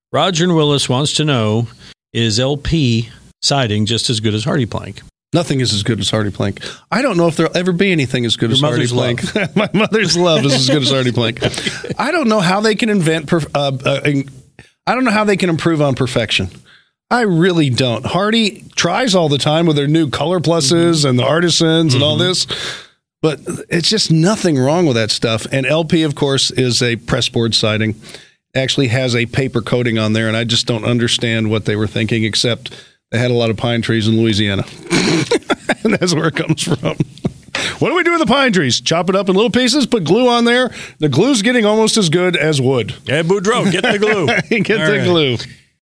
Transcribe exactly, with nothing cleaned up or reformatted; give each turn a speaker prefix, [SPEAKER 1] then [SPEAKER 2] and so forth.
[SPEAKER 1] Roger and Willis wants to know, is L P siding just as good as Hardy Plank?
[SPEAKER 2] Nothing is as good as Hardy Plank. I don't know if there'll ever be anything as good
[SPEAKER 1] Your
[SPEAKER 2] as Hardy
[SPEAKER 1] mother's
[SPEAKER 2] Plank. My mother's love is as good as Hardy Plank. I don't know how they can invent. Perf- uh, uh, I don't know how they can improve on perfection. I really don't. Hardy tries all the time with their new color pluses mm-hmm. and the artisans mm-hmm. and all this, but it's just nothing wrong with that stuff. And L P, of course, is a pressboard siding. Actually has a paper coating on there, and I just don't understand what they were thinking, except they had a lot of pine trees in Louisiana. And that's where it comes from. What do we do with the pine trees? Chop it up in little pieces, put glue on there. The glue's getting almost as good as wood.
[SPEAKER 1] Yeah, Boudreaux, get the glue.
[SPEAKER 2] Get
[SPEAKER 1] All
[SPEAKER 2] the
[SPEAKER 1] right.
[SPEAKER 2] glue.